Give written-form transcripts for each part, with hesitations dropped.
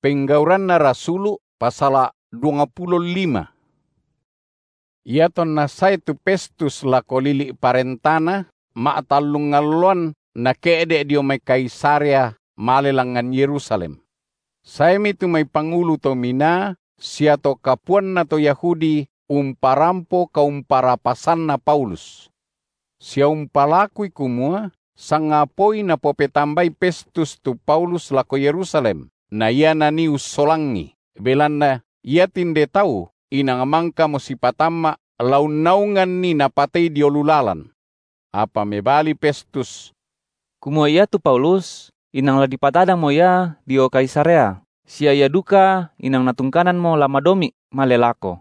Penggauran na Rasulu pasal 25. Iaton nasay tu Pestus lako lili parentana maatalungaluan na keede dio may Kaisarea malelangan Yerusalem. Say mi tu may pangulo to mina siya to kapuan na to Yahudi umparampo kaumparapasan na Paulus. Siya umpalakoy kumua sangapoy na popetambay Pestus tu Paulus lako Yerusalem na iya na ni usolangi. Belan na iya tinde tau inangamangka mo si patama launaungan ni napatay diolulalan. Apa mebali Pestus? Kumua iya tu Paulus, inang la dipatadang mo ya dio Kaisarea. Sia ya duka inang natungkanan mo lamadomi malelako.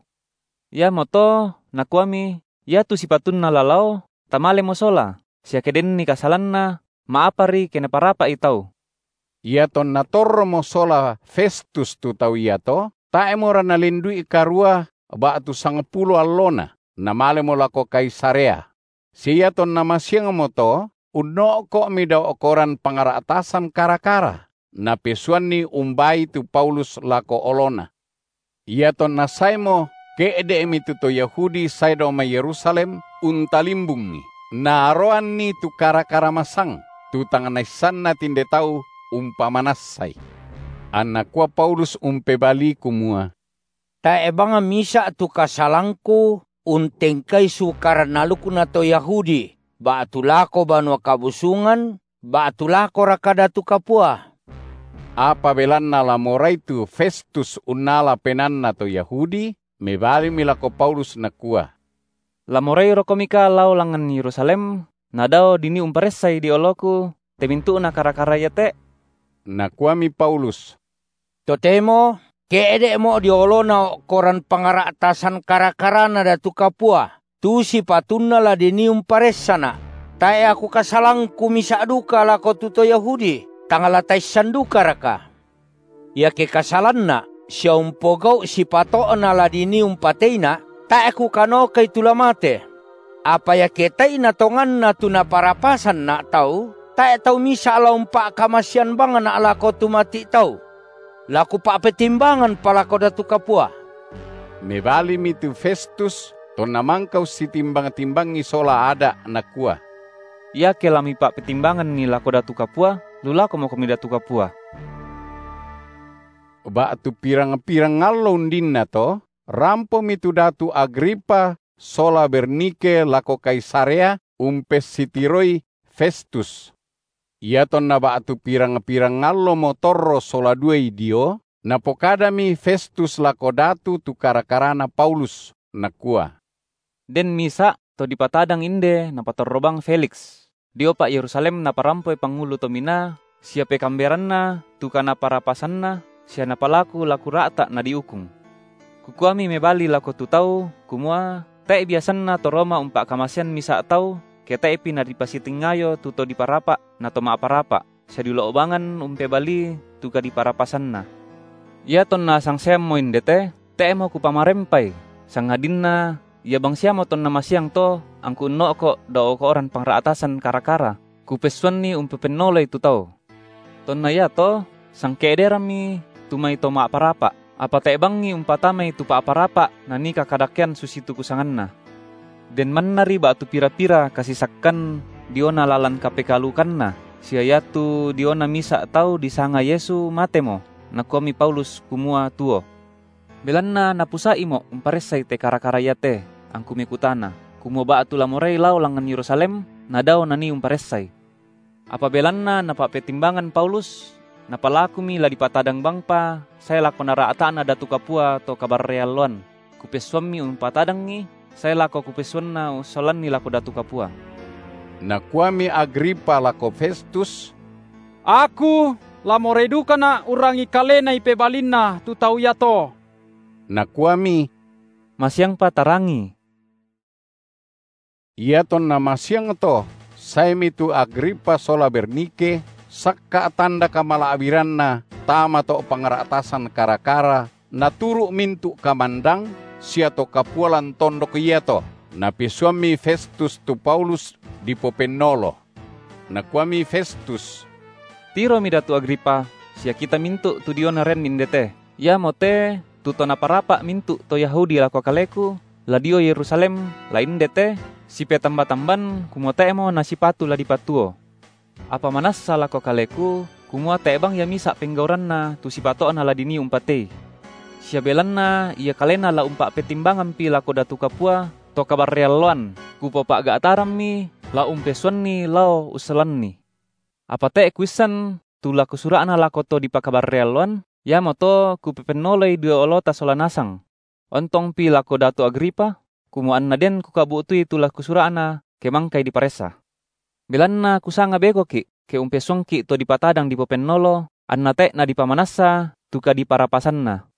Ya moto nakuami ya tu sipatun na lalau tamale mo sola. Sia keden ni kasalan na maapari keneparapa itau. Iaton natorro mo sola Festus tu tau iato, tae mo ranalindui karua ba tu 10 allona, namale mo lako Kaisarea. Siya ton namasyang mo to, uno ko mi daw okoran pangaratasan karakara, na pesuan ni umbay tu Paulus lako olona. Iaton nasay mo, keede mi tu to Yahudi say daw may Yerusalem, untalimbung ni. Naaroan ni tu karakara masang, tu tanganaysan na tinde tau, umpamanasay. Anak kwa Paulus umpebali kumua. Tae banga misa tu kasalangku untengkay sukaranaluku na to Yahudi. Baatulako banwa kabusungan, baatulako rakada tu kapua. Apa belan na lamoray tu Festus unala penan na to Yahudi, mebali milako Paulus na kuah. Lamoray rokomika lau langan Yerusalem, nadao dini umparesay di oloku, temintu na karakara yate. Nakuami Paulus. Totemo, keede mo diolo na koran pangaratasan karakarana datu kapua. Tu si patunna la dinium paresana. Tae aku kasalang kumisa duka lako tuto Yahudi. Tangalatay sanduka raka. Ya ke kasalanna, siya umpogau si patoona la dinium pateina. Tae aku kano kay tulamate. Apa ya ketay na tongan na tunaparapasan na tau. Tae tau misa alaumpa kamasyan banga na alako tumati tau. Laku pa petimbangan palako datu kapua. Mebali mi tu Festus, to namang kau si timbang-timbang isola ada nakua. Ya kelami pak petimbangan ni lako datu kapua, lulako mo kami datu kapua. Ba tu pirang-pirang ngalon din na to, rampo mi tu datu Agripa, sola Bernike lako Kaisarea, umpes sitiroi Festus. Iaton na ba atu pirang-pirang ngalo motorro sola duay dio, na pokadami Festus lako datu tu karakarana Paulus nakua. Den misa to dipatadang inde na patorrobang Felix. Dio pa Yerusalem na parampoy pangulo to mina, siya pe kamberan na, tuka na parapasan na, siya na palaku laku rata na diukung. Kukuami mebali lako tutau, kumua, tae biasan na to Roma umpak kamasyan misa tau, kita epi na dipasitingayo tuto di parapa na to maaparapa. Siya diloobangan umpe bali tuka di parapasan na. Ia ton na sang siyam mo indete, te mo kupamarempay. Sang hadin na, ia bang siya mo ton na masyang to, ang kuno ko dao ko oran pangraatasan karakara. Kupeswan ni umpe penolay tutaw. Ton na ya to, sang kederami tumay to maaparapa. Apa te bangi umpatamay tu paaparapa na ni kakadakyan susitu kusangan na. Den manari ba tu pira-pira kasisakkan diona lalan kapekalukan na. Siya yatu diona misa tau disanga Yesu matemo. Nakuami Paulus kumua tuo. Belan na napusai mo umparesay te karakarayate ang kumikutana. Kumua ba tu lamoray lau langan Yerusalem na daw nani umparesay. Apa belan na napapetimbangan Paulus napalakumi la dipatadang bangpa saya lako naraataan na datu kapua to kabar realuan. Kupeswami umpatadang ni saya lako kupeswan na usolan ni lako datu kapua. Nakuami Agripa lako Festus. Aku lamoredu kana urangi kalena ipebalin na tutau yato. Nakuami. Masyang patarangi. Iaton na masyang to, say mi tu Agripa sola Bernike, sakka tanda kamalaabiran na tama to pangaratasan karakara, naturu mintu kamandang, siya to kapualan tondok iya to, napisuami Festus tu Paulus di Popenolo. Nakuami Festus. Tiro mi datu Agripa, sia kita mintu tu dio naren mindete. Ya mote tu tona parapa mintu to Yahudi lako kaleku, la dio Yerusalem la indete, si pe tamba-tamban kumote emo nasi patu la dipatuo. Apa manassa lako kaleku, kumua tebang ya misa penggauranna tu si patoan la dini umpate. Sia belanna ia kalena la umpa petimbangan pi lako datu kapua, to kabar realloan, ku popak ga ataram mi, la umpesuan ni lao usalan ni. Apa te kuisan tu lako surana lako to di pakabar realloan, ya moto ku pepenoloy dua olota solanasang. Ontong pi lako datu Agripa, kumuan na den ku kabutui tu lako surana kemangkay di paresa. Belanna kusanga bego ki, ke umpesuan ki to di patadang di pepenolo, anna te na di pamanasa, tuka di parapasan na.